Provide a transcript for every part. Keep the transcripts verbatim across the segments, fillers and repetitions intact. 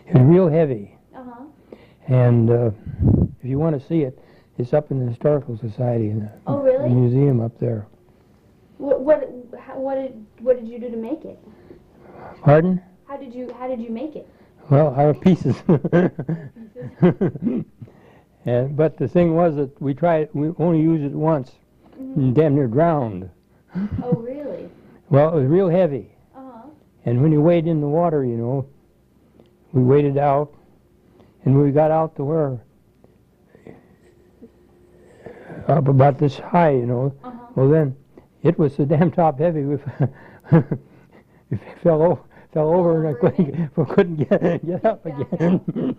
It was real heavy. Uh-huh. And uh, if you want to see it, it's up in the Historical Society in the, Oh, really? the museum up there. What what how, what did what did you do to make it? Pardon? How did you how did you make it? Well, our pieces. And, but the thing was that we tried, we only used it once, Mm-hmm. and damn near drowned. Oh, really? Well, it was real heavy. Uh-huh. And when you wade in the water, you know, we waded out, and we got out to where, up about this high, you know. Uh-huh. Well, then, it was so damn top heavy, we, we fell, over, fell over, and I couldn't, get- we couldn't get, get up Back again.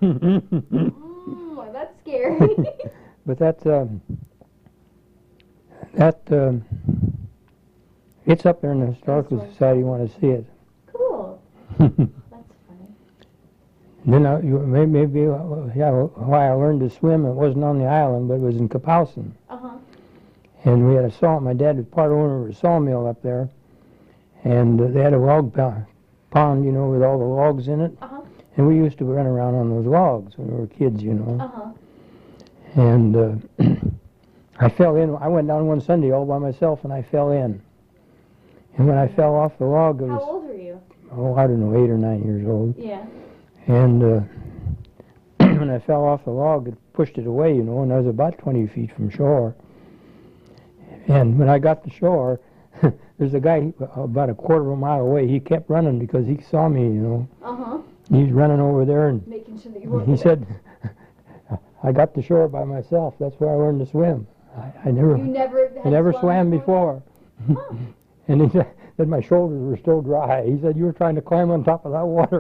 Mm, that's scary. But that, um, that, um, it's up there in the Historical Historical. Society, you want to see it. Cool. That's funny. Then I, you, maybe, maybe uh, yeah, why I learned to swim, it wasn't on the island, but it was in Kapowson. Uh-huh. And we had a saw, my dad was part owner of a sawmill up there, and uh, they had a log po- pond, you know, with all the logs in it. Uh-huh. And we used to run around on those logs when we were kids, you know. Uh-huh. And uh, I fell in, I went down one Sunday all by myself, and I fell in. And when I fell off the log, it How was, old were you? oh, I don't know, eight or nine years old. Yeah. And uh, when I fell off the log, it pushed it away, you know, and I was about twenty feet from shore. And when I got to shore, there's a guy about a quarter of a mile away. He kept running because he saw me, you know. Uh-huh. He's running over there, and Making sure that you weren't he said, I got to shore by myself. That's where I learned to swim. I, I never, You never had I never swum swam before. Huh. And he said that my shoulders were still dry. He said, you were trying to climb on top of that water.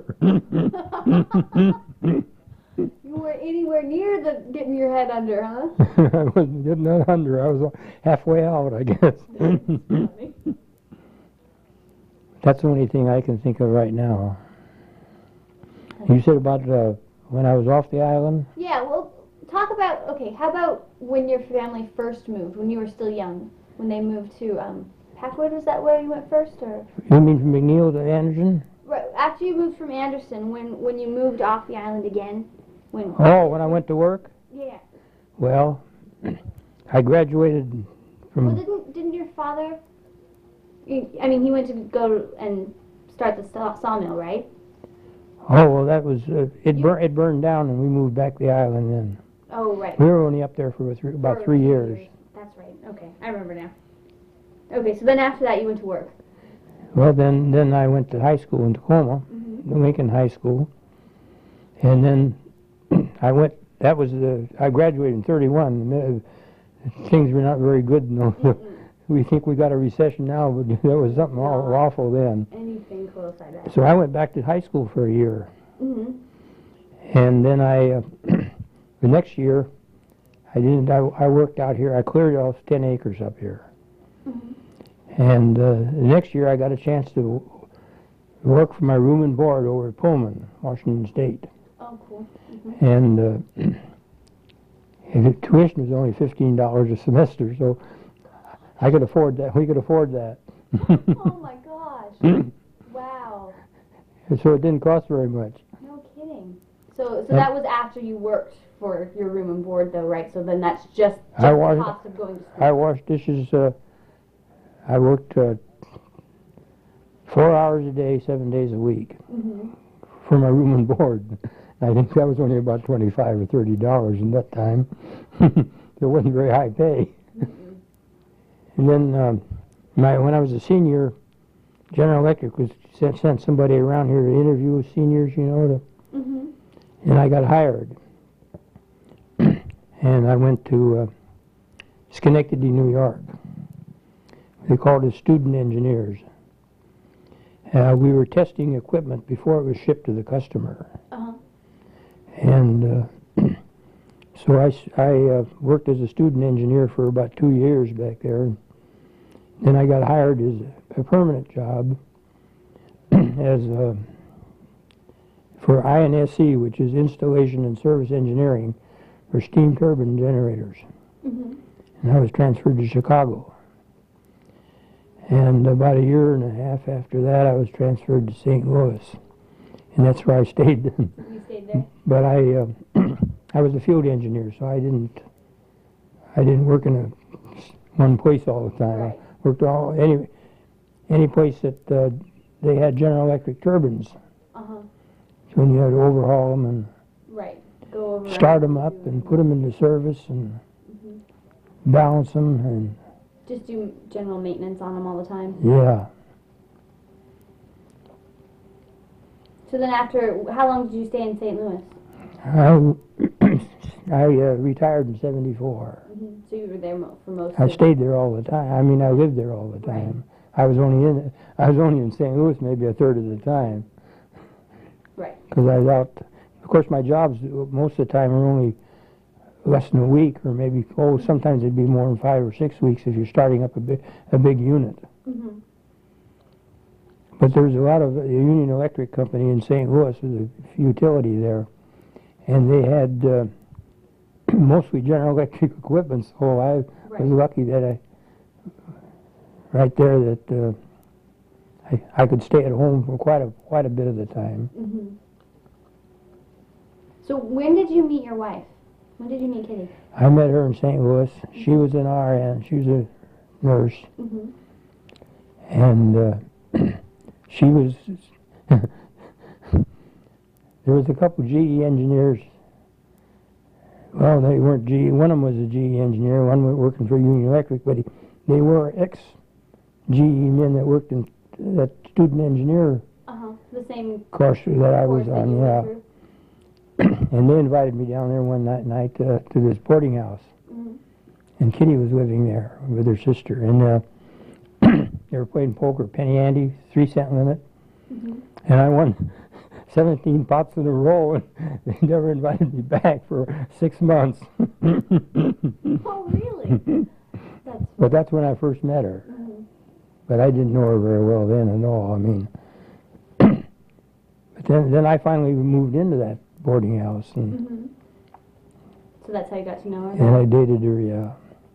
You weren't anywhere near the getting your head under, huh? I wasn't getting that under. I was halfway out, I guess. Funny. That's the only thing I can think of right now. You said about uh, when I was off the island? Yeah, well, talk about, okay, how about when your family first moved, when you were still young, when they moved to um, Packwood, was that where you went first, or? You mean from McNeil to Anderson? Right, after you moved from Anderson, when, when you moved off the island again, when? Oh, when I went to work? Yeah. Well, I graduated from... Well, didn't, didn't your father, you- I mean, he went to go and start the saw- sawmill, right? Oh, well, that was... Uh, it, You- bur- it burned down, and we moved back to the island then. Oh, right. We were only up there for three, about For three years. That's right, okay, I remember now. Okay, so then after that you went to work. Well, then, then I went to high school in Tacoma, Mm-hmm. Lincoln High School, and then I went. That was the. I graduated in thirty-one. Uh, Things were not very good. No, we think we got a recession now, but there was something aw- awful then. Anything close, I bet. So I went back to high school for a year, Mm-hmm. and then I. Uh, the next year, I didn't. I, I worked out here. I cleared off ten acres up here. Mm-hmm. And uh, the next year I got a chance to work for my room and board over at Pullman, Washington State. Oh, cool. Mm-hmm. And uh, and the tuition was only fifteen dollars a semester, so I could afford that. We could afford that. Oh my gosh. Wow. And so it didn't cost very much. No kidding. So so that was after you worked for your room and board though, right? So then that's just, just I the was- cost of going to school. I washed dishes. Uh, I worked uh, four hours a day, seven days a week Mm-hmm. for my room and board. I think that was only about twenty-five or thirty dollars in that time. It wasn't very high pay. Mm-hmm. And then um, my, when I was a senior, General Electric was sent, sent somebody around here to interview seniors, you know, to, Mm-hmm. and I got hired. And I went to uh, Schenectady, New York. They called it student engineers. Uh, we were testing equipment before it was shipped to the customer. Uh-huh. And uh, so I, s- I, uh, worked as a student engineer for about two years back there. Then I got hired as a permanent job as uh, for I N S C, which is Installation and Service Engineering for steam turbine generators. Mm-hmm. And I was transferred to Chicago. And about a year and a half after that, I was transferred to Saint Louis. And that's where I stayed. You stayed there. but I, uh, I was a field engineer, so I didn't, I didn't work in a s- one place all the time. Right. I worked all, any, any place that, uh, they had General Electric turbines. Uh-huh. So when you had to overhaul them and Right. Go over. start them up and put them into service and Mhm. balance them, and Just do general maintenance on them all the time. yeah. So then after, how long did you stay in Saint Louis? I, I uh, retired in seventy-four. Mm-hmm. So you were there mo- for most I of stayed there all the time. I mean, I lived there all the time. I was only in I was only in Saint Louis maybe a third of the time. Right. Because I was out. Of course, my jobs most of the time are only less than a week, or maybe oh, sometimes it'd be more than five or six weeks if you're starting up a big a big unit. Mm-hmm. But there's a lot of the Union Electric Company in Saint Louis with a utility there, and they had uh, mostly General Electric equipment. So I Right. was lucky that I right there that uh, I I could stay at home for quite a quite a bit of the time. Mm-hmm. So when did you meet your wife? When did you meet Kitty? I met her in Saint Louis. She was an R N. She was a nurse, Mm-hmm. and uh, she was. There was a couple G E engineers. Well, they weren't G E. One of them was a G E engineer. One was working for Union Electric, but he, they were ex-G E men that worked in that student engineer Uh-huh. The same course that I was course that on. you Yeah, went through? and they invited me down there one night, night uh, to this boarding house, Mm-hmm. and Kitty was living there with her sister, and uh, they were playing poker, penny ante, three cent limit, Mm-hmm. and I won seventeen pots in a row, and they never invited me back for six months. Oh, really? That's But that's when I first met her. Mm-hmm. But I didn't know her very well then at all. I mean, but then then I finally moved into that boarding house, and Mm-hmm. So that's how you got to know her? and I dated her. Yeah.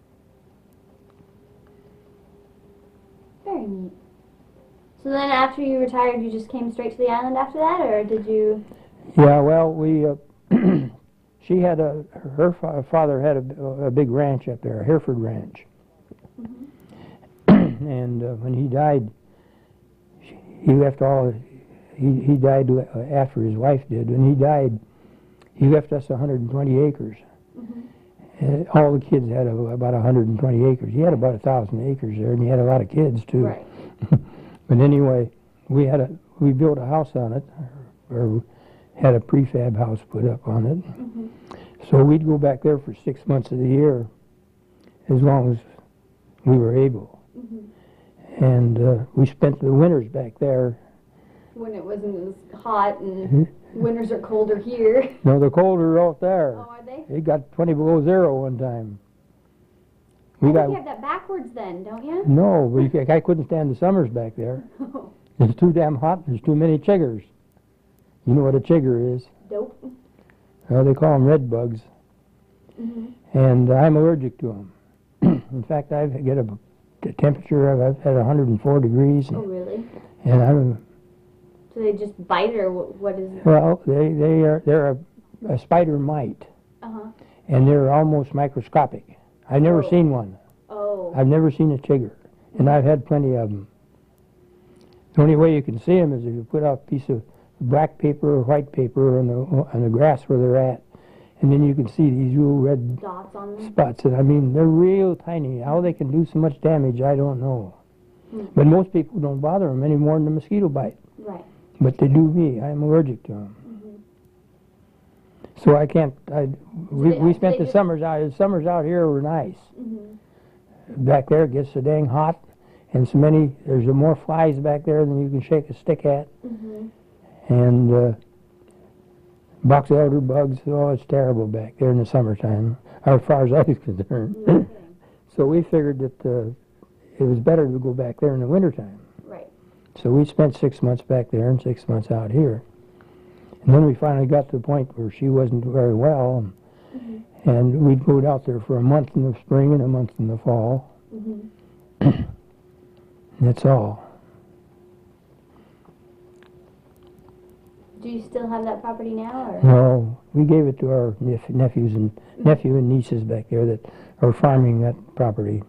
Very neat. So then after you retired, you just came straight to the island after that, or did you? Yeah. Well, we. Uh, she had a her fa- father had a, a big ranch up there, a Hereford Ranch, Mm-hmm. and uh, when he died, she, he left all. He he died le- after his wife did. When he died, he left us one hundred twenty acres. Mm-hmm. Uh, all the kids had a, about one hundred twenty acres. He had about a thousand acres there, and he had a lot of kids too. Right. But anyway, we had a we built a house on it, or had a prefab house put up on it. Mm-hmm. So we'd go back there for six months of the year, as long as we were able. Mm-hmm. And uh, we spent the winters back there. When it wasn't as hot and winters are colder here. No, the colder out there. Oh, are they? It got twenty below zero one time. We I got think you have that backwards then, don't you? no, we, I couldn't stand the summers back there. It's too damn hot. There's too many chiggers. You know what a chigger is? Nope. Uh, they call them red bugs, Mm-hmm. and I'm allergic to them. In fact, I get a, a temperature of I've had one hundred four degrees, Oh, and, really? and I'm Do they just bite or wh- what is it? well. They they are they're a, a spider mite, Uh-huh. and they're almost microscopic. I've never Oh. seen one. Oh. I've never seen a chigger, and I've had plenty of them. The only way you can see them is if you put out a piece of black paper or white paper on the on the grass where they're at, and then you can see these real red Dots on them? spots. And I mean, they're real tiny. How they can do so much damage, I don't know. Hmm. But most people don't bother them any more than a mosquito bite. Right. But they do me. I'm allergic to them. Mm-hmm. So I can't. I, we they- we do spent they the just- summers out. The summers out here were nice. Mm-hmm. Back there it gets so dang hot, and so many. There's more flies back there than you can shake a stick at, Mm-hmm. and uh, box elder bugs. Oh, it's terrible back there in the summertime, as far as I was concerned. No kidding. So we figured that uh, it was better to go back there in the wintertime. Right. So we spent six months back there and six months out here. And then we finally got to the point where she wasn't very well, Mm-hmm. and we'd go out there for a month in the spring and a month in the fall. Mm-hmm. That's all. Do you still have that property now, or? No, we gave it to our nep- nephews and nephew and nieces back there that are farming that property.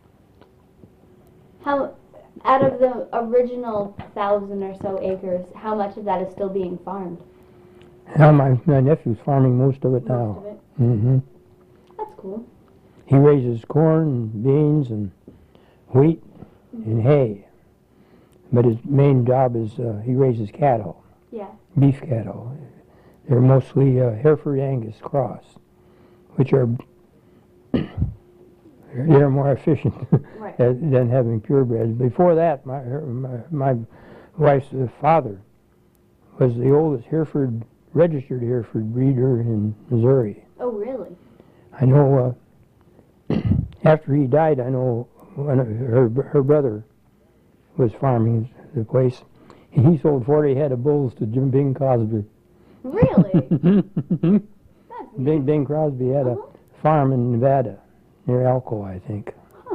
How, out of the original thousand or so acres, how much of that is still being farmed? Now my, my nephew's farming most of it Most now. of it. hmm That's cool. He raises corn and beans and wheat and hay. But his main job is uh, he raises cattle, Yeah. beef cattle. They're mostly uh, Hereford Angus cross, which are they're more efficient Right. than having purebreds. Before that, my her- my, my wife's uh, father was the oldest Hereford registered Hereford breeder in Missouri. Oh, really? I know. Uh, after he died, I know one of her her brother was farming the place. He sold forty head of bulls to Jim Bing Crosby. Really? Bing, That's neat. Bing Crosby had Uh-huh. a farm in Nevada, near Elko, I think.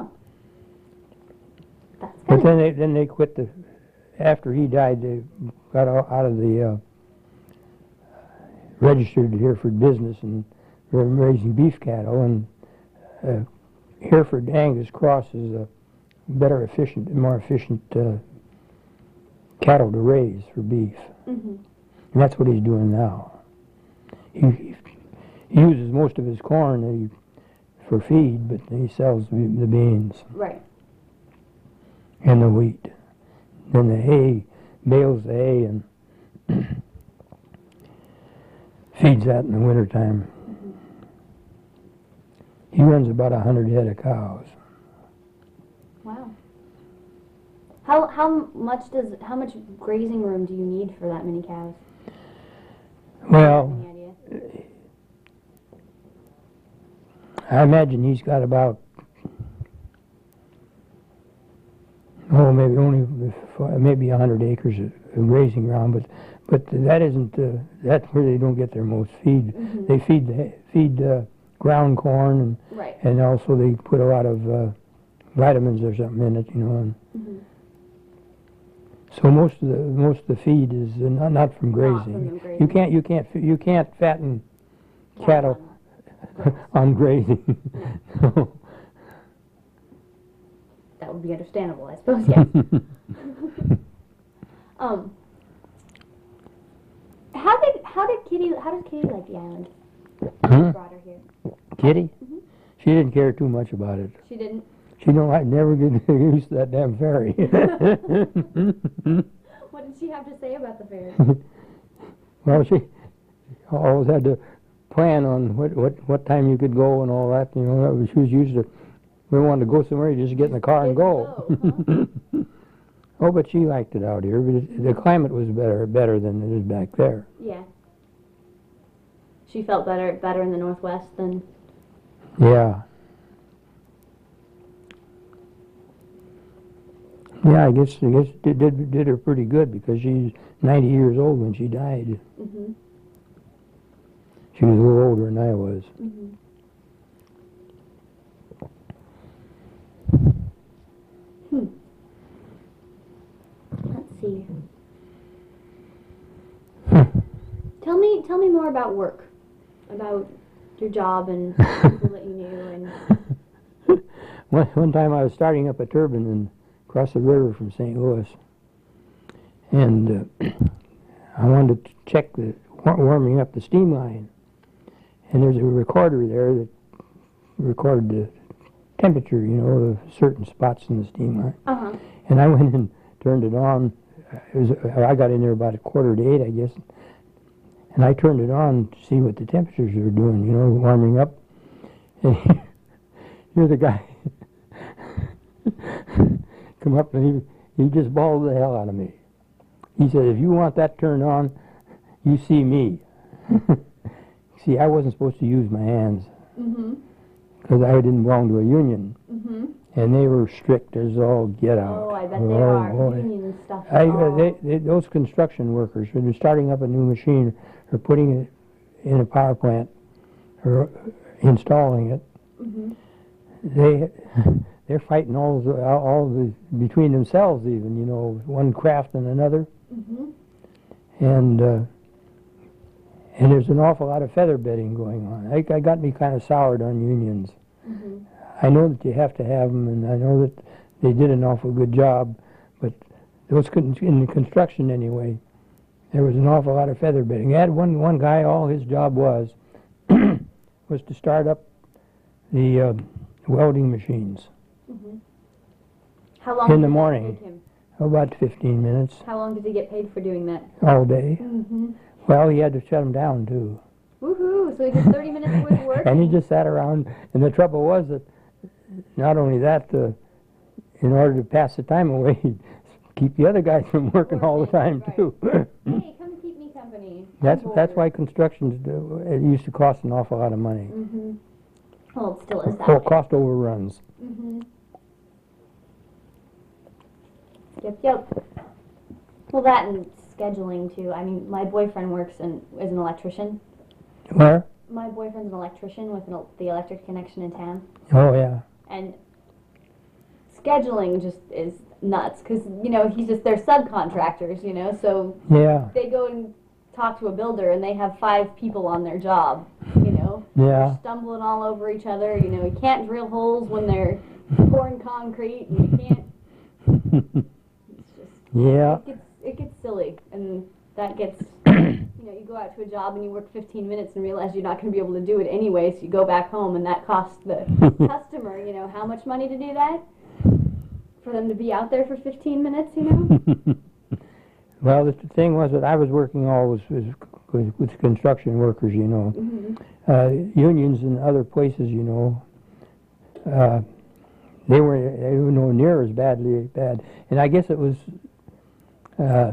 That's But good. then they then they quit the. After he died, they got out out of the uh, registered Hereford business and were raising beef cattle. And uh, Hereford Angus cross is a better efficient, more efficient uh, cattle to raise for beef. hmm And that's what he's doing now. He, he uses most of his corn that he, for feed, but he sells the, the beans Right. and the wheat. Then the hay, bales the hay and feeds that in the wintertime. He runs about a hundred head of cows. Wow. How how much does how much grazing room do you need for that many cows? Well, Any idea? I imagine he's got about, oh, maybe only, maybe a hundred acres of of grazing ground, but, but that isn't, uh, that's where they don't get their most feed. Mhm. They feed, the feed uh, ground corn, and, Right. and also they put a lot of uh, vitamins or something in it, you know. And Mhm. so most of the, most of the feed is uh, not, not from Not grazing. from them You grazing. can't, you can't, f- you can't fatten cattle on- on grazing. That would be understandable, I suppose. Yes. um. How did how did Kitty how does Kitty like the island? Hmm? You brought her here. Kitty? Mhm. She didn't care too much about it. She didn't. She don't like never get used to that damn ferry. What did she have to say about the ferry? Well, she always had to plan on what, what, what time you could go and all that. You know, that was, she was used to. We wanted to go somewhere, you just get in the car and Get to go. go, Oh, but she liked it out here. But it, the climate was better better than it is back there. Yeah. She felt better better in the Northwest than. Yeah. Yeah, I guess I guess it did did her pretty good because she's ninety years old when she died. Mhm. She was a little older than I was. Mhm. Hmm. Let's see. Tell me, tell me more about work, about your job and people that you knew, and one, one time I was starting up a turbine and across the river from Saint Louis, and uh, I wanted to check the wa- warming up the steam line, and there's a recorder there that recorded the temperature, you know, of certain spots in the steam line. uh huh. And I went and turned it on. It was, I got in there about a quarter to eight, I guess. And I turned it on to see what the temperatures were doing, you know, warming up. And here the guy come up and he, he just bawled the hell out of me. He said, if you want that turned on, you see me. See, I wasn't supposed to use my hands Mhm. because I didn't belong to a union. Mhm. And they were strict as all get out. Oh, I bet they Oh, are. boy. Union stuff. I, oh. uh, they, they, those construction workers, when they're starting up a new machine or putting it in a power plant or installing it, Mhm. they they're fighting all the, all the between themselves even, you know, one craft and another. Mhm. And uh, And there's an awful lot of feather bedding going on. I, I got me kind of soured on unions. Mm-hmm. I know that you have to have them, and I know that they did an awful good job, but those couldn't, in the construction anyway, there was an awful lot of feather bedding. I had one, one guy, all his job was, was to start up the uh, welding machines. Mm-hmm. How long In did the that morning. take him? About fifteen minutes, How long did he get paid for doing that? all day. Mm-hmm. Well, he had to shut them down, too. Woohoo! So he did thirty minutes worth of work. And he just sat around, and the trouble was that not only that, uh, in order to pass the time away, he'd keep the other guys from working all the time, Right. too. Hey, come keep me company. That's, that's why construction, it used to cost an awful lot of money. Mm-hmm. Well, it still is that Well, way. cost overruns. Mm-hmm. Yep, yep. Well, that and scheduling too. I mean, my boyfriend works in, as an electrician. Where? My boyfriend's an electrician with an, el- the electric connection in town, Oh, yeah. and scheduling just is nuts because you know he's just they're subcontractors, you know, so Yeah, they go and talk to a builder and they have five people on their job, you know. yeah. They're stumbling all over each other. You know, you can't drill holes when they're pouring concrete, and you can't. It's just Yeah. it gets it gets silly, and that gets. You know, you go out to a job and you work fifteen minutes and realize you're not going to be able to do it anyway, so you go back home and that costs the customer, you know, how much money to do that? For them to be out there for fifteen minutes, you know? Well, the thing was that I was working always with, with, with construction workers, you know. Mm-hmm. Uh, unions in other places, you know, uh, they were they were no near as badly bad. And I guess it was uh,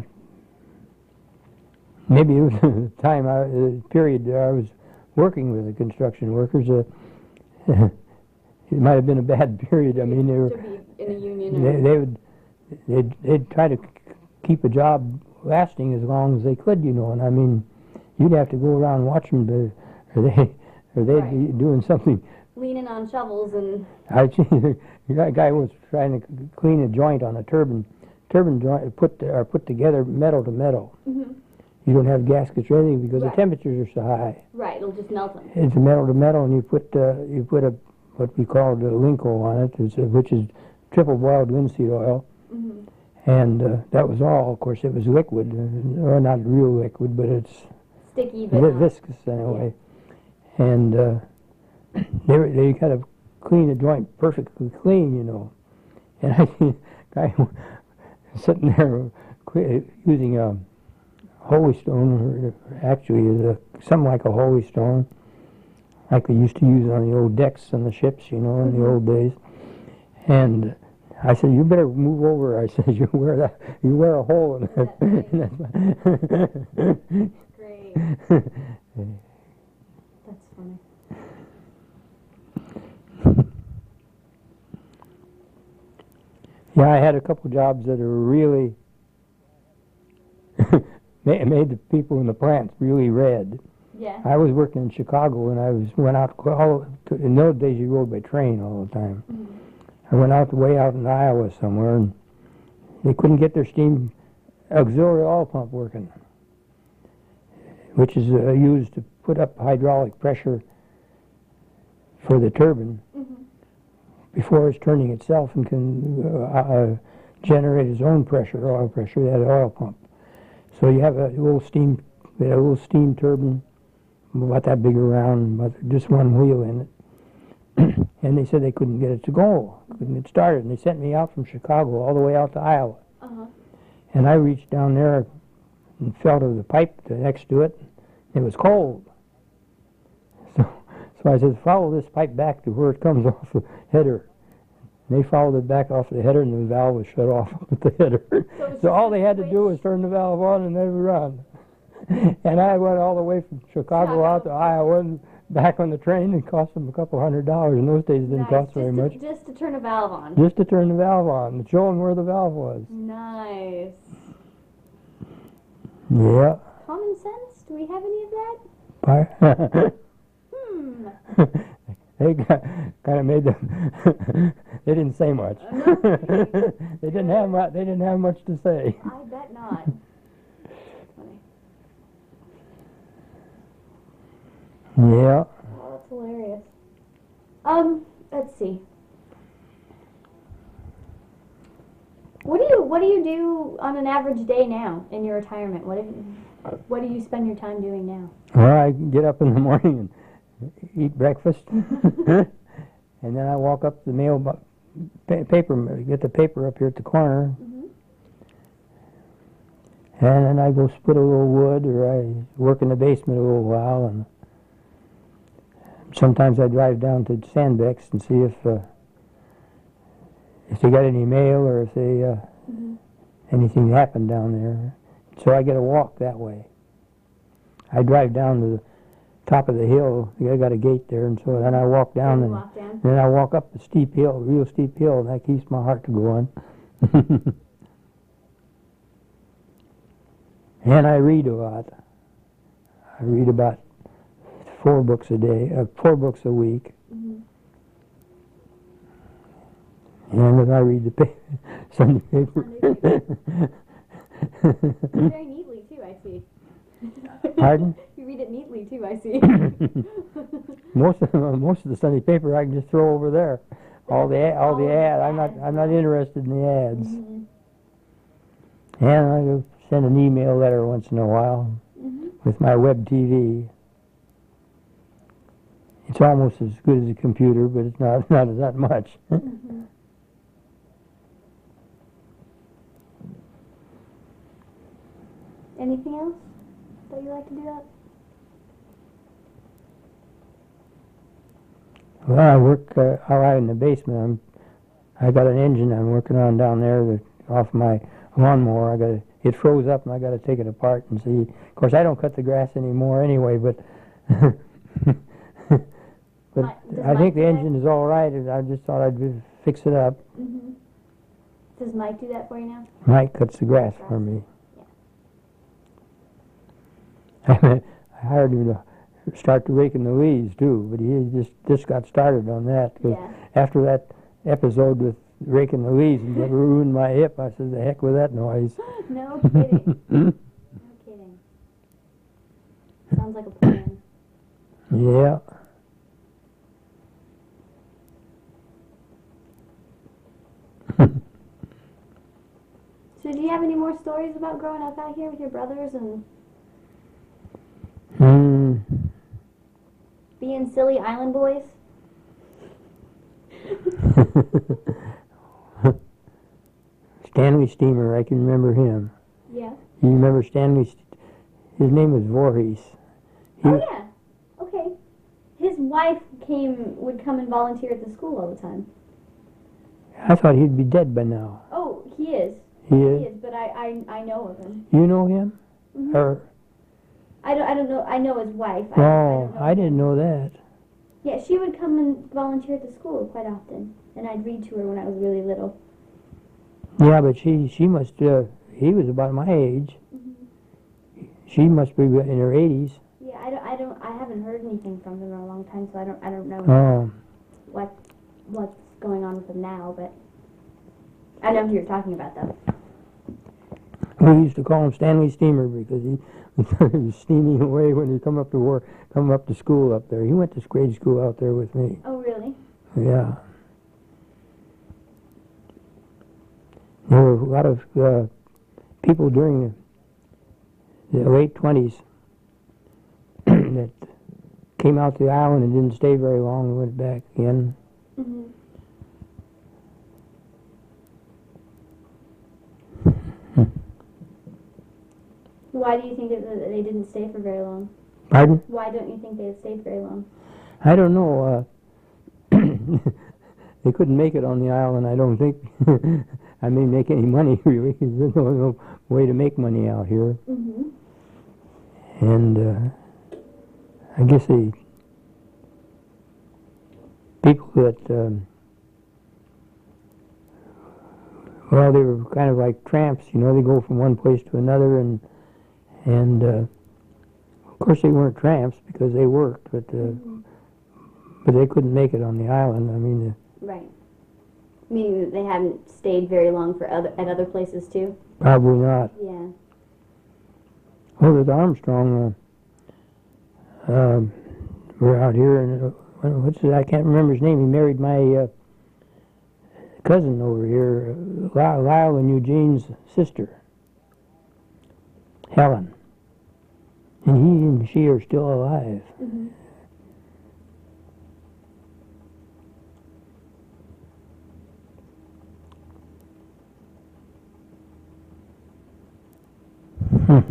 maybe it was the time, I, the period that I was working with the construction workers. Uh, it might have been a bad period. I mean, they were To be in a union or... they, they would they'd, they'd try to keep a job lasting as long as they could, you know. And I mean, you'd have to go around watching them, or they or they'd Right. be doing something. leaning on shovels and... I that guy was trying to clean a joint on a turbine, turbine joint put to, or put together metal to metal. Mm-hmm. You don't have gaskets or anything because Right. the temperatures are so high. Right, it'll just melt them. It's metal to metal, and you put uh, you put a what we call the Linco on it, it's, uh, which is triple boiled linseed oil, Mm-hmm. and uh, that was all. Of course, it was liquid, uh, or not real liquid, but it's Sticky, but vi- not... viscous anyway. And uh, they were, they kind of clean the joint perfectly clean, you know. And I see a guy sitting there qu- using a holy stone, or actually is a something like a holy stone, like they used to use on the old decks on the ships, you know, in the old days. And I said, "You better move over." I said, "You wear that. You wear a hole in it." And Great. that's That's funny. Yeah, I had a couple jobs that are really ma- made the people in the plants really red. Yeah. I was working in Chicago, and I was went out all to, in those days. You rode by train all the time. Mm-hmm. I went out the way out in Iowa somewhere, and they couldn't get their steam auxiliary oil pump working, which is uh, used to put up hydraulic pressure for the turbine Mm-hmm. before it's turning itself and can uh, uh, generate its own pressure, oil pressure, that oil pump. So you have a little steam, a little steam turbine, about that big around, but just one wheel in it. And they said they couldn't get it to go, couldn't get started. And they sent me out from Chicago all the way out to Iowa. Uh-huh. And I reached down there and felt of the pipe next to it. It was cold. So, so I said, follow this pipe back to where it comes off the header. And they followed it back off the header, and the valve was shut off at the header. So, it's So all just they a had to do was switch. turn the valve on, and they would run. And I went all the way from Chicago out to Iowa and back on the train. It cost them a couple hundred dollars. In those days, it didn't Nice. cost just very to, much. Just to turn a valve on. Just to turn the valve on and show them where the valve was. Nice. Yeah. Common sense? Do we have any of that? Pi- Hmm. They kind of made them. They didn't say much. No kidding. They didn't have much. They didn't have much to say. I bet not. Funny. Yeah. Oh, that's hilarious. Um, let's see. What do you What do you do on an average day now in your retirement? What do you, What do you spend your time doing now? Well, I get up in the morning and eat breakfast, and then I walk up to the mail bu- pa- paper, get the paper up here at the corner, Mm-hmm. and then I go split a little wood, or I work in the basement a little while, and sometimes I drive down to Sandbeck's and see if uh, if they got any mail or if they uh, Mm-hmm. anything happened down there. So I get a walk that way. I drive down to the top of the hill. I got a gate there, and so then I walk down, You and walk down. then I walk up the steep hill, real steep hill, and that keeps my heart going. And I read a lot. I read about four books a day, uh, four books a week. Mm-hmm. And then I read the pa- Sunday paper. Sunday Very neatly too, I see. Pardon? You read it neatly too, I see. most of most of the Sunday paper I can just throw over there. All the a- all the ad. I'm not I'm not interested in the ads. Mm-hmm. And I go send an email letter once in a while Mm-hmm. with my web T V. It's almost as good as a computer, but it's not not that much. Mm-hmm. Anything else that you like to do that? Well, I work uh, out out in the basement. I'm, I got an engine I'm working on down there that off my lawnmower. I got to, it froze up and I got to take it apart and see. Of course, I don't cut the grass anymore anyway, but but Mike- does I Mike think the do that? engine is all right. And I just thought I'd just fix it up. Mm-hmm. Does Mike do that for you now? Mike cuts the grass for me. I hired him to start to raking the leaves too, but he just just got started on that. 'Cause Yeah. after that episode with raking the leaves and that ruined my hip, I said, "The heck with that noise." No kidding. No kidding. Sounds like a plan. Yeah. So, do you have any more stories about growing up out here with your brothers and Hmm. being silly island boys? Stanley Steamer, I can remember him. Yeah. You remember Stanley? St- His name was Voorhees. He, Oh yeah. Okay. His wife came would come and volunteer at the school all the time. I thought he'd be dead by now. Oh, he is. He He is. is, but I I, I know of him. You know him? Mhm. Or I don't I don't know. I know his wife. I, oh, I, don't know I didn't know that. Yeah, she would come and volunteer at the school quite often, and I'd read to her when I was really little. Yeah, but she she must. Uh, he was about my age. Mm-hmm. She must be in her eighties. Yeah, I don't I don't I haven't heard anything from them in a long time, so I don't I don't know Oh, what what's going on with them now, but I know who you're talking about though. we used to call him Stanley Steamer because he, he was steaming away when he come up to work, come up to school up there. He went to grade school out there with me. Oh really? Yeah. There were a lot of uh, people during the, the late twenties that came out to the island and didn't stay very long and went back in. Mm-hmm. Why do you think that that they didn't stay for very long? Pardon? Why don't you think they stayed very long? I don't know. Uh, they couldn't make it on the island, I don't think. I mean, make any money, really, 'cause there's no, no way to make money out here. Mm-hmm. And uh, I guess the people that, um, well, they were kind of like tramps, you know, they go from one place to another, and and uh, of course they weren't tramps because they worked, but uh, Mm-hmm. but they couldn't make it on the island. I mean, uh, Right. Meaning that they haven't stayed very long for other at other places too. probably not. Yeah. Well, with Armstrong, uh, um we're out here, and uh, what's it, I can't remember his name. He married my uh, cousin over here, uh, Lyle, Lyle and Eugene's sister, Helen. And he and she are still alive. Mm-hmm. Hmm.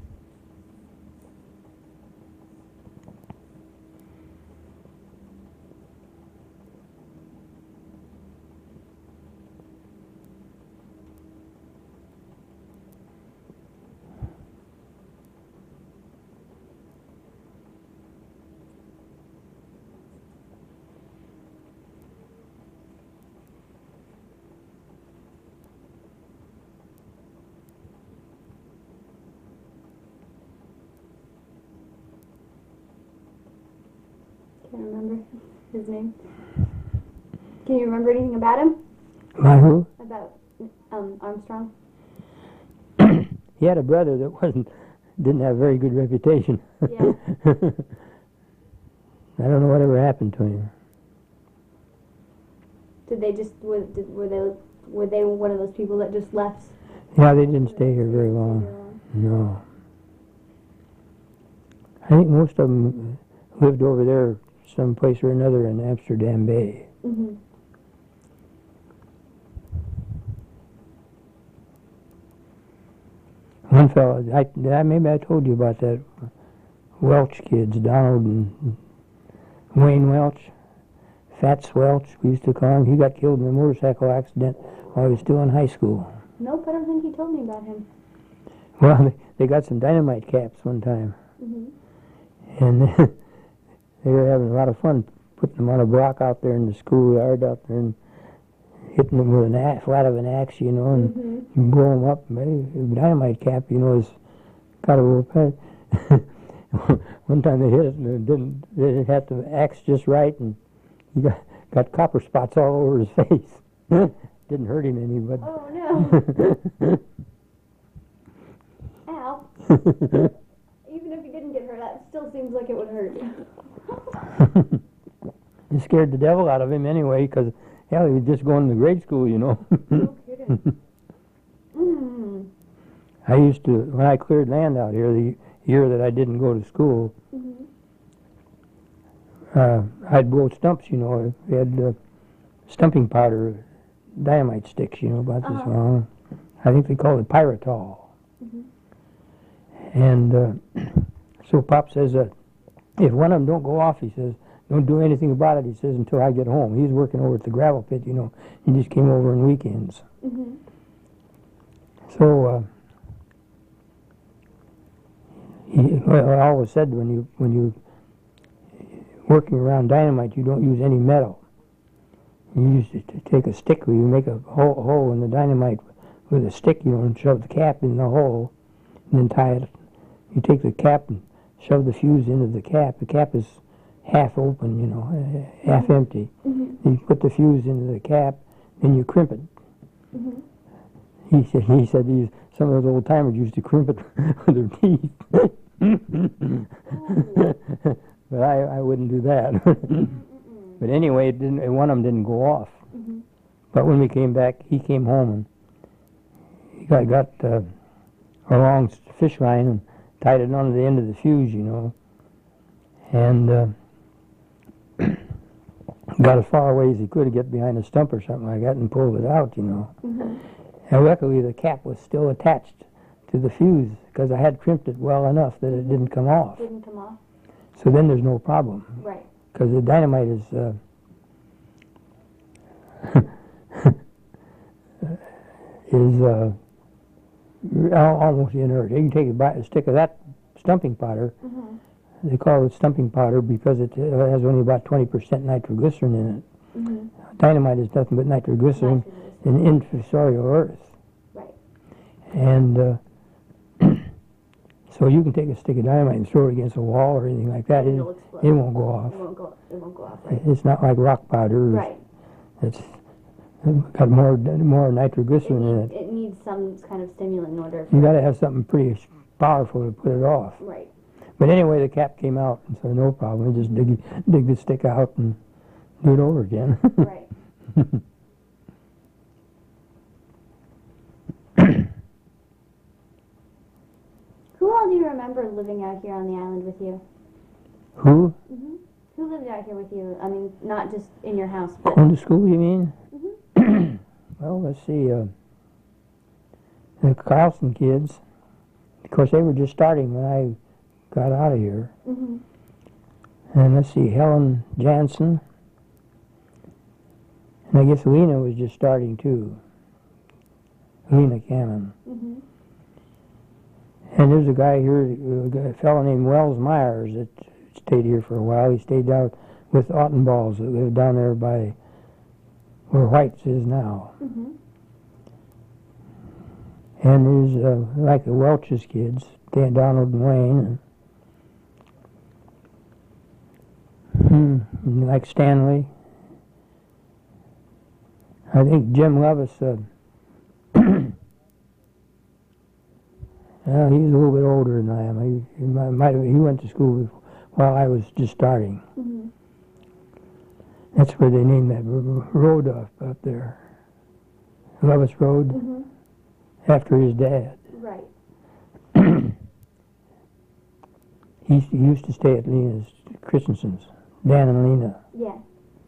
Can't remember his name. Can you remember anything about him? My who? About um, Armstrong? He had a brother that wasn't, didn't have a very good reputation. Yeah. I don't know whatever happened to him. Did they just were, did, were they were they one of those people that just left? Yeah, they didn't stay here very long. No. I think most of them lived over there someplace or another in Amsterdam Bay. Mm-hmm. One fellow, I, I, maybe I told you about that, Welch kids, Donald and Wayne Welch, Fats Welch, we used to call him. He got killed in a motorcycle accident while he was still in high school. Nope, I don't think he told me about him. Well, they, they got some dynamite caps one time, Mm-hmm. and they were having a lot of fun putting them on a block out there in the schoolyard out there and hitting them with an axe, flat of an axe, you know, and Mm-hmm. blow them up. A dynamite cap, you know, is got a little pet. One time they hit it and it didn't, they didn't have the axe just right, and he got, got copper spots all over his face. Didn't hurt him any, but. Oh no! Ow! Even if he didn't get hurt, that still seems like it would hurt. It scared the devil out of him anyway, because hell, he was just going to grade school, you know. No kidding. Mm. I used to, when I cleared land out here, the year that I didn't go to school, Mm-hmm. uh, I'd blow stumps, you know. We had uh, stumping powder, dynamite sticks, you know, about this Uh-huh. long. I think they called it pyritol. Mm-hmm. And uh, so Pop says, uh, if one of them don't go off, he says, don't do anything about it, he says, until I get home. He's working over at the gravel pit, you know. He just came over on weekends. Mm-hmm. So, uh, he, well, I always said when you, when you working around dynamite, you don't use any metal. You use to, to take a stick, you make a hole, hole in the dynamite with a stick, you know, and shove the cap in the hole, and then tie it. You take the cap and shove the fuse into the cap. The cap is half open, you know, uh, half empty. Mm-hmm. You put the fuse into the cap, then you crimp it. Mm-hmm. He said, he said these, some of those old timers used to crimp it with their teeth. But I, I wouldn't do that. But anyway, it didn't, one of them didn't go off. Mm-hmm. But when we came back, he came home and he got, got uh, a long fish line and tied it onto the end of the fuse, you know, and uh, got as far away as he could to get behind a stump or something like that and pulled it out, you know. Mm-hmm. And luckily the cap was still attached to the fuse because I had crimped it well enough that it didn't come off. Didn't come off. So then there's no problem. Right. Because the dynamite is uh, is uh, al- almost inert. You can take a, bi- a stick of that stumping powder. Mm-hmm. They call it stumping powder because it uh, has only about twenty percent nitroglycerin in it. Mm-hmm. Dynamite is nothing but nitroglycerin in infusorial earth. Right. And uh, so you can take a stick of dynamite and throw it against a wall or anything like that. And It, it'll explode. it won't go off. It won't go. It won't go off. Right. It's not like rock powder. Right. It's got more more It, nitroglycerin in needs, it. it needs some kind of stimulant in order. For You got to have something pretty powerful to put it off. Right. But anyway, the cap came out, and so no problem. We just dig, dig the stick out and do it over again. Right. Who all do you remember living out here on the island with you? Who? hmm Who lived out here with you? I mean, not just in your house, but... Going to school, you mean? Mhm. Well, let's see. Uh, the Carlson kids, of course, they were just starting when I got out of here. hmm And let's see, Helen Jansen. And I guess Lena was just starting too. Lena Cannon. hmm And there's a guy here, a fellow named Wells Myers that stayed here for a while. He stayed out with Ottenballs that lived down there by where White's is now. hmm And there's uh, like the Welch's kids, Dan, Donald and Wayne, and, hmm, like Stanley. I think Jim Levis, uh, well, he's a little bit older than I am. He, he might, might have, he went to school while I was just starting. hmm That's where they named that r- road up, up there. Levis Road, hmm after his dad. Right. He, he used to stay at Lena's, Christensen's, Dan and Lena. Yeah.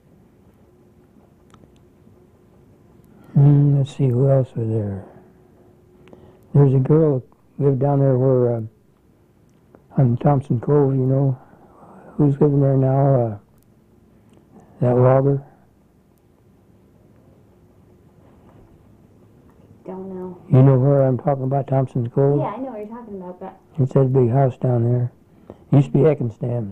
Mm, let's see, who else was there? There's a girl who lived down there where, uh, on Thompson Cove, you know. Who's living there now? Uh, that logger? Don't know. You know where I'm talking about, Thompson's Cove? Yeah, I know what you're talking about, but... It's that big house down there. Used to be Eckenstam's.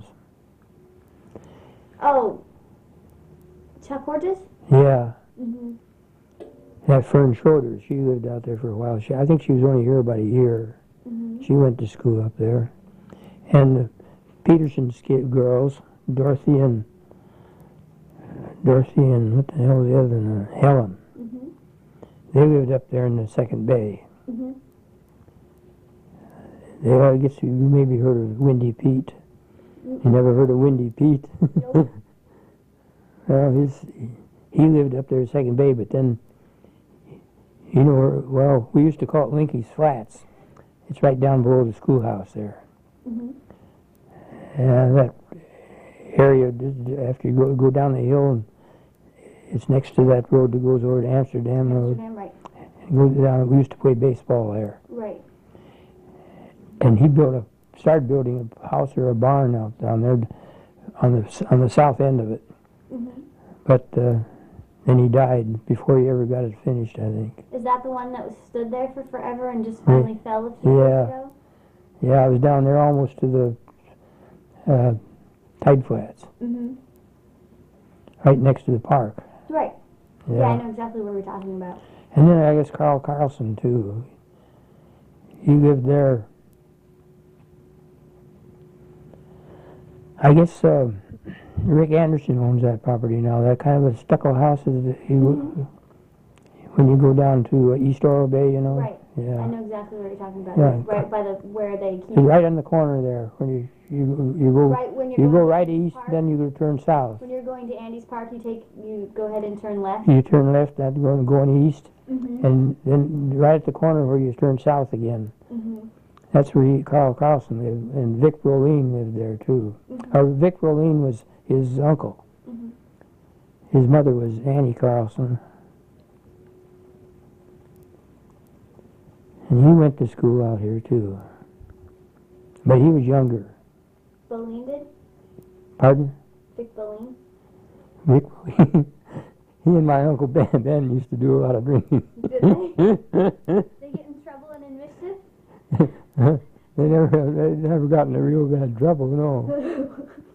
Oh. Chuck Horges? Yeah. hmm That Fern Schroeder, she lived out there for a while. She, I think she was only here about a year. hmm She went to school up there. And the Peterson's kid girls, Dorothy and Dorothy and what the hell was the other one? Uh, Helen. hmm They lived up there in the Second Bay. hmm They, I guess you maybe heard of Windy Pete. You never heard of Windy Pete? Nope. Well, his, he lived up there in Second Bay, but then, you know, well, we used to call it Linky's Flats. It's right down below the schoolhouse there. hmm And that area, after you go, go down the hill, and it's next to that road that goes over to Amsterdam Road. Amsterdam, right. And go down, we used to play baseball there. Right. And he built a, started building a house or a barn out down there on the on the south end of it. hmm But uh, then he died before he ever got it finished, I think. Is that the one that was stood there for forever and just finally fell a few Yeah. years ago? Yeah, I was down there almost to the uh, Tide Flats, hmm right next to the park. Right. Yeah. Yeah, I know exactly what we're talking about. And then I guess Carl Carlson, too. He lived there. I guess uh, Rick Anderson owns that property now. That kind of a stucco house is he, Mhm. when you go down to uh, East Oro Bay, you know. Right. I Yeah. know exactly what you're talking about. Yeah. Right by the where they keep. It's right on the corner there. When you you you go Right when you're you going go to right Andy's east, Park. then you turn south. When you're going to Andy's Park, you take you go ahead and turn left. You turn left, that's going going east, hmm and then right at the corner where you turn south again. hmm That's where he, Carl Carlson lived, and Vic Roline lived there too. hmm Or Vic Roline was his uncle. hmm His mother was Annie Carlson. And he went to school out here too. But he was younger. Boleen did? Pardon? Vic Boleen? Vic Roline. He and my uncle Ben, Ben used to do a lot of drinking. Did they? They get in trouble and in mischief? They never, they never got in a real bad trouble, no.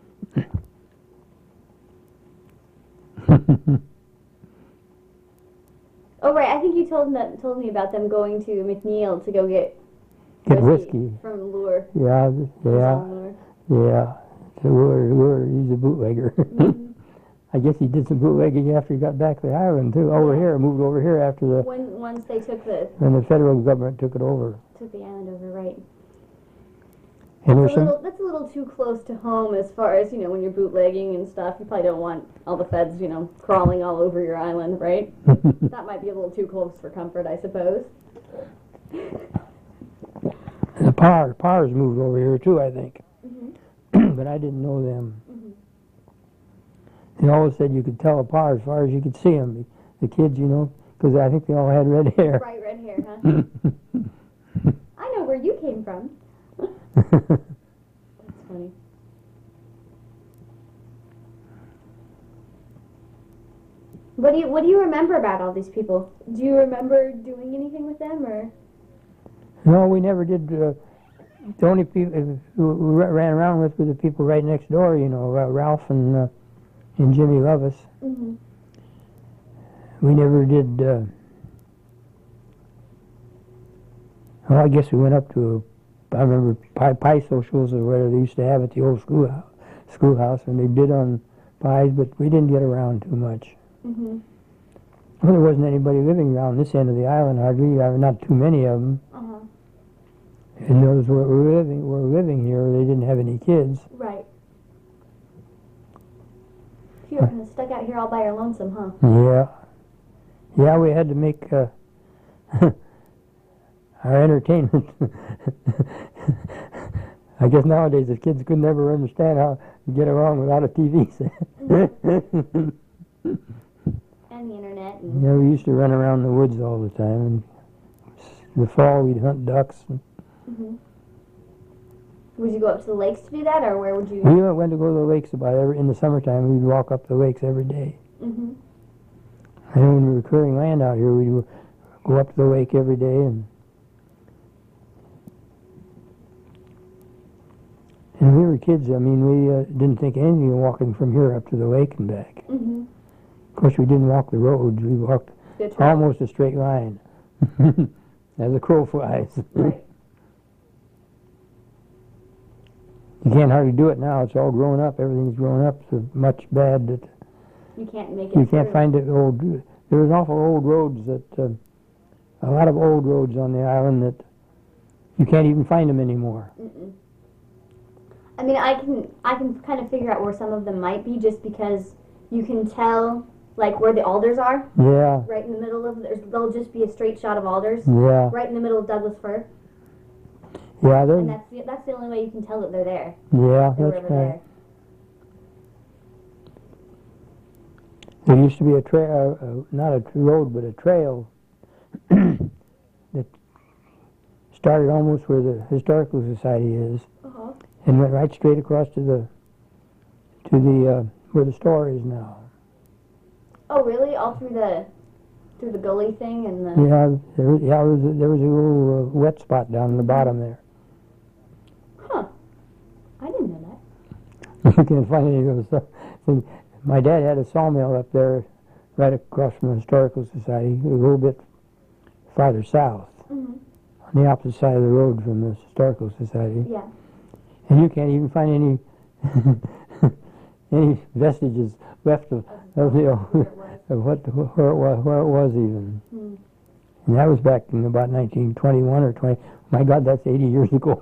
Oh right, I think you told them, told me about them going to McNeil to go get Get whiskey. from Lure. Yeah, yeah, Lure. yeah. So we're, we're, he's a bootlegger. Mhm. I guess he did some bootlegging after he got back to the island too. Over Yeah. here, moved over here after the When once they took the when the federal government took it over. took the island over, right? And That's there's a some little, that's a little too close to home as far as, you know, when you're bootlegging and stuff. You probably don't want all the feds, you know, crawling all over your island, right? That might be a little too close for comfort, I suppose. The Par, Pars moved over here too, I think. Mm-hmm. But I didn't know them. Mm-hmm. They always said you could tell apart as far as you could see them. The kids, you know, because I think they all had red hair. Bright red hair, huh? I know where you came from. That's funny. What do you What do you remember about all these people? Do you remember doing anything with them, or? No, we never did. Uh, the only people who we ran around with were the people right next door, you know, uh, Ralph and uh, and Jimmy Lovis. Mm-hmm. We never did. Uh, well, I guess we went up to. A, I remember pie, pie socials or whatever they used to have at the old schoolhouse, schoolhouse, and they bid on pies, but we didn't get around too much. Mm-hmm. Well, there wasn't anybody living around this end of the island hardly. Uh, not too many of them. Uh-huh. And those who were living were living here. They didn't have any kids. Right. You were kind of stuck out here all by your lonesome, huh? Yeah. Yeah, we had to make uh, our entertainment. I guess nowadays the kids could never understand how to get along without a T V set. Mm-hmm. And the internet. And Yeah, we used to run around the woods all the time. And in the fall, we'd hunt ducks. And mm-hmm. Would you go up to the lakes to do that, or where would you? we went to go to the lakes about every, in the summertime. We'd walk up the lakes every day. Mm-hmm. And when we were clearing land out here, we'd go up to the lake every day. And and we were kids. I mean, we uh, didn't think anything of walking from here up to the lake and back. Mm-hmm. Of course, we didn't walk the roads. We walked Good try. almost a straight line, as the crow flies. Right. You can't hardly do it now. It's all grown up. Everything's grown up so much bad that You can't make it. you can't through. find it old. There's awful old roads that, uh, a lot of old roads on the island that you can't even find them anymore. Mm-mm. I mean, I can I can kind of figure out where some of them might be just because you can tell like where the alders are. Yeah, Right in the middle of there's there'll just be a straight shot of alders. yeah, Right in the middle of Douglas fir, yeah. and There's, that's the, that's the only way you can tell that they're there. yeah, They're that's ever right. there. There used to be a trail, uh, uh, not a road, but a trail that started almost where the Historical Society is, Uh-huh. and went right straight across to the to the uh, where the store is now. Oh, really? All through the through the gully thing and the. Yeah, there, yeah, there was a, there was a little uh, wet spot down in the bottom there. Huh. I didn't know that. You can't find any of those stuff. And my dad had a sawmill up there, right across from the Historical Society, a little bit farther south, Mm-hmm. on the opposite side of the road from the Historical Society. Yeah. And you can't even find any any vestiges left of, of, the, Where it was. of what where it was, where it was even. Hmm. And that was back in about nineteen twenty-one or twenty. My God, that's eighty years ago.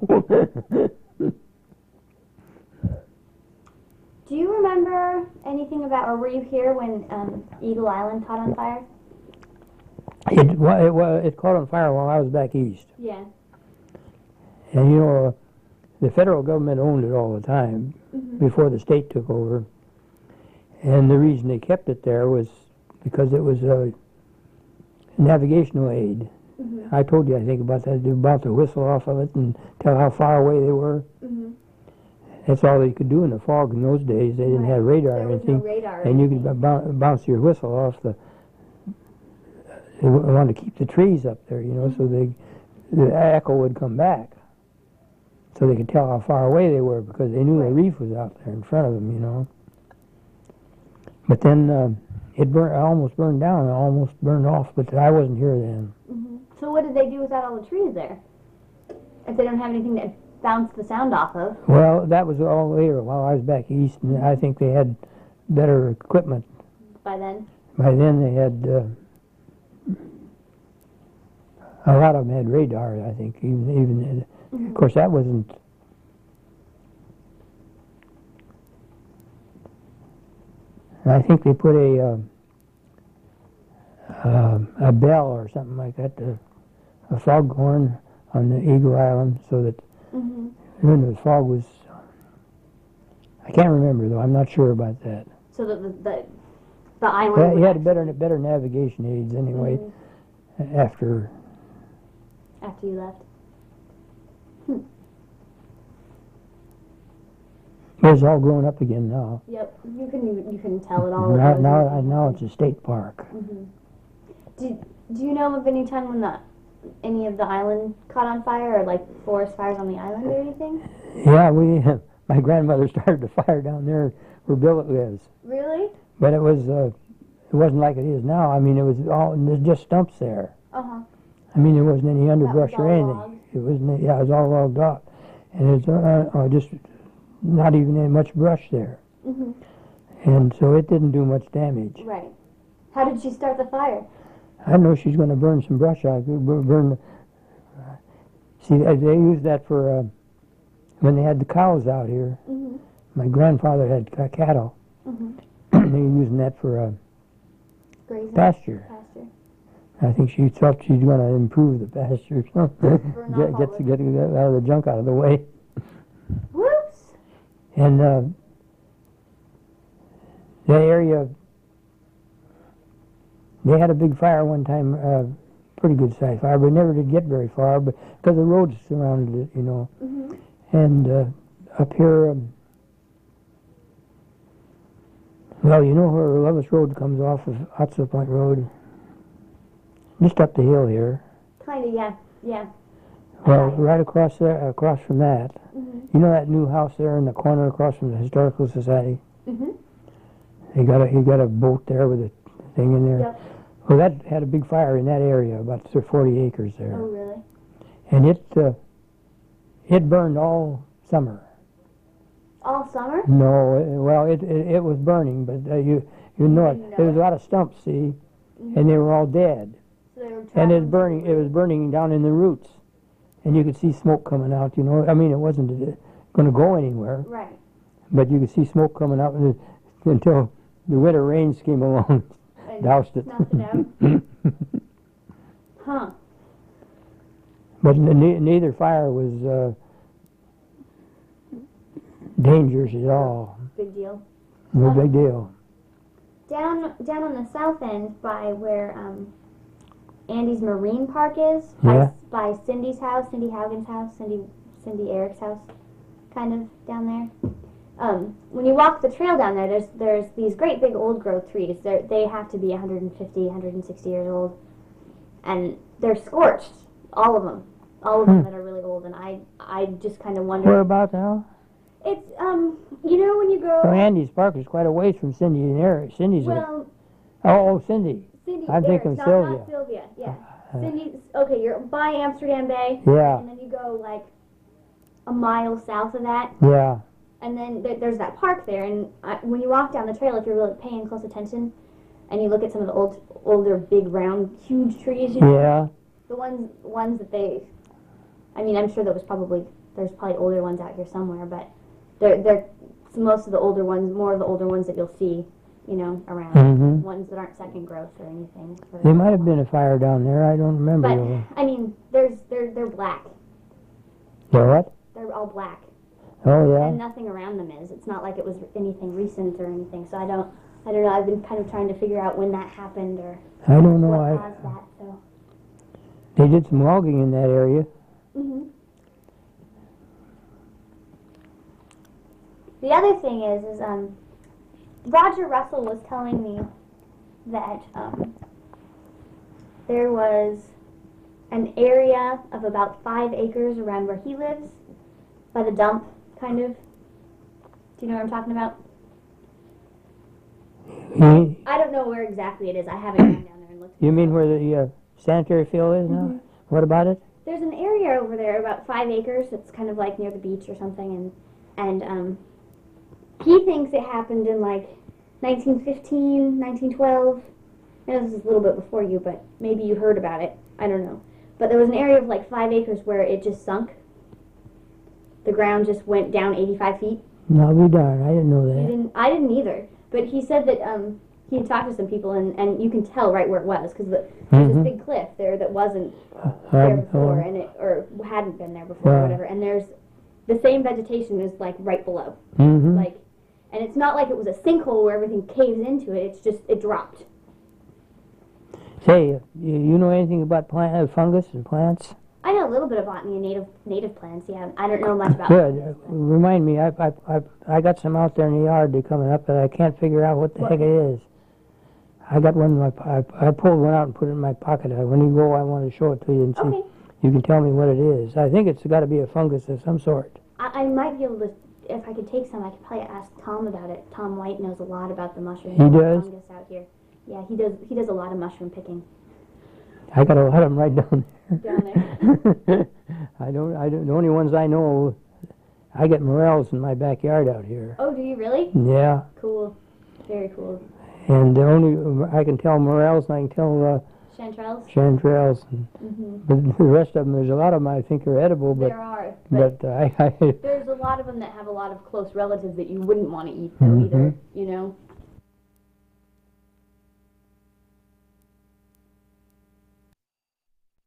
Do you remember anything about, or were you here when um, Eagle Island caught on fire? it, wa- it, wa- it caught on fire while I was back east. Yeah. And you know, uh, the federal government owned it all the time Mm-hmm. before the state took over. And the reason they kept it there was because it was a navigational aid. Mm-hmm. I told you, I think, about that. They bounce a whistle off of it and tell how far away they were. Mm-hmm. That's all they could do in the fog in those days. They didn't Right. have radar There or was no anything. radar. or And you could anything. b- boun- bounce your whistle off the. They wa- wanted to keep the trees up there, you know, so they the echo would come back, so they could tell how far away they were because they knew the Right. reef was out there in front of them, you know. But then uh, it burned, almost burned down, it almost burned off. But I wasn't here then. Mm-hmm. So what did they do without all the trees there? If they don't have anything to bounce the sound off of. Well, that was all later while I was back east, and I think they had better equipment By then. by then. They had. Uh, A lot of them had radar, I think. Even, even Mm-hmm. of course, that wasn't And I think they put a um, um, a bell or something like that, to, a foghorn on the Eagle Island, so that Mhm. when the fog was, I can't remember though. I'm not sure about that. So that the the, the island. Yeah, would he had actually- better better navigation aids anyway. Mhm. After After you left. it's all grown up again now. Yep. You can you can tell it all. Now it now was- now it's a state park. Mhm. Do Do you know of any time when the any of the island caught on fire, or like forest fires on the island or anything? Yeah, we my grandmother started a fire down there where Billet lives, Really? but it was uh, it wasn't like it is now. I mean, it was all there's just stumps there. Uh huh. I mean, there wasn't any underbrush or all anything. logs? It wasn't. Yeah, it was all logged off, and it's uh, uh, just not even any much brush there, Mhm. and so it didn't do much damage. Right. How did she start the fire? I know she's going to burn some brush out. bu- Burn. Uh, see, they they used that for uh, when they had the cows out here. Mhm. My grandfather had c- cattle. Mhm. They were using that for uh, Grazing. pasture. Pasture. I think she thought she's going to improve the pasture. Burn off get all get, the- get get out of the junk out of the way. Whoops. And uh, that area, they had a big fire one time, uh, pretty good sized fire, but it never did get very far, but because the roads surrounded it, you know. Mhm. And uh, up here, um, well, you know where Lovis Road comes off of Otso Point Road? Just up the hill here. Kind of. Yeah. Yeah. Well, Right. right across there, across from that, Mhm. you know that new house there in the corner across from the Historical Society? Mhm. He got a he got a boat there with a thing in there. Yep. Well, that had a big fire in that area, about th- forty acres there, Oh, really? and it uh, it burned all summer. All summer? No, it, well, it, it it was burning, but uh, you you know it. didn't know There was it? a lot of stumps, see, Mhm. and they were all dead, So they were and it was traveling burning. It was burning down in the roots, and you could see smoke coming out. You know, I mean, it wasn't going to go anywhere, Right. but you could see smoke coming out and it- until the winter rains came along, And doused it. snuffed it out? Huh. But ne- neither fire was uh, dangerous at all. Big deal. No Um, big deal. Down down on the south end by where um, Andy's Marine Park is, by, Yeah. by Cindy's house, Cindy Haugen's house, Cindy Cindy Eric's house, kind of down there. Um, when you walk the trail down there, there's there's these great big old growth trees. They they have to be one hundred fifty, one hundred sixty years old, and they're scorched, all of them, all of them Hmm. that are really old. And I I just kind of wonder. Whereabouts now? It's um you know when you go So Andy's Park is quite a ways from Cindy and Eric. Cindy's. a- well oh, oh, Cindy. Cindy I'm Eric's, thinking not, Sylvia. not Sylvia. Yeah. Uh, Cindy's okay. You're by Amsterdam Bay, Yeah, and then you go like a mile south of that, yeah. and then there, there's that park there. And I, when you walk down the trail, if you're really paying close attention, and you look at some of the old, older, big, round, huge trees, you know, Yeah. the ones, ones that they, I mean, I'm sure there was probably there's probably older ones out here somewhere, but they're they're most of the older ones, more of the older ones that you'll see, you know, around. hmm Ones that aren't second growth or anything. There might have been a fire down there. I don't remember. But though. I mean, there's they're they're black. Yeah, what? They're all black, Oh, yeah. and nothing around them is. It's not like it was anything recent or anything. So I don't, I don't know. I've been kind of trying to figure out when that happened or I don't know. what I, caused that. So. they did some logging in that area. hmm The other thing is, is um, Roger Russell was telling me that um, there was an area of about five acres around where he lives, by the dump, kind of. Do you know what I'm talking about? You, I don't know where exactly it is. I haven't gone down there and looked. you mean where the uh, sanitary field is now? Mhm. What about it? There's an area over there about five acres. It's kind of like near the beach or something, and and um, he thinks it happened in like nineteen fifteen, nineteen twelve. I know this is a little bit before you, but maybe you heard about it. I don't know. But there was an area of like five acres where it just sunk. The ground just went down eighty-five feet. No, be darned. I didn't know You that. didn't. I didn't either. But he said that um, he had talked to some people, and, and you can tell right where it was because the, there's Mhm. this big cliff there that wasn't Um, there before, um, and it or hadn't been there before, Yeah. or whatever. And there's the same vegetation is like right below, mhm. like, and it's not like it was a sinkhole where everything caves into it. It's just it dropped. Say, you, you know anything about plant, uh, fungus and plants? I know a little bit of botany and native native plants. Yeah, I don't know much about. Good. fungus, but- Remind me, I, I, I, I got some out there in the yard. They're coming up, but I can't figure out what the What? heck it is. I got one in my, po- I, I pulled one out and put it in my pocket. I, when you go, I want to show it to you and see. Okay, You can tell me what it is. I think it's got to be a fungus of some sort. I, I might be able to. If I could take some, I could probably ask Tom about it. Tom White knows a lot about the mushroom He and the does? fungus out here. Yeah, he does. He does a lot of mushroom picking I got a lot of them right down there. down there. I don't, I don't, the only ones I know, I get morels in my backyard out here. Oh, do you really? Yeah, Cool. Very cool. and the only, I can tell morels and I can tell uh, Chanterelles? chanterelles. And, Mm-hmm. but the rest of them, there's a lot of them I think are edible, but, There are. But but uh, I, I, there's a lot of them that have a lot of close relatives that you wouldn't want to eat, though, Mhm. either. You know?